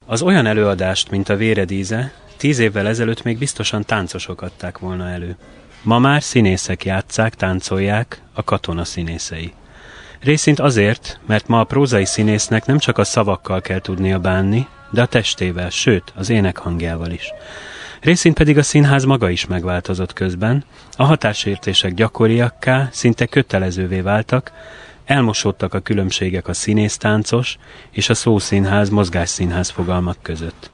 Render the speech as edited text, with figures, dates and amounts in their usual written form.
Az olyan előadást, mint a Véredíze, 10 évvel ezelőtt még biztosan táncosok adták volna elő. Ma már színészek játsszák, táncolják, a katona színészei. Részint azért, mert ma a prózai színésznek nem csak a szavakkal kell tudnia bánni, de a testével, sőt, az énekhangjával is. Részint pedig a színház maga is megváltozott közben, a hatásértések gyakoriakká, szinte kötelezővé váltak, elmosódtak a különbségek a színésztáncos és a szószínház, mozgásszínház fogalmak között.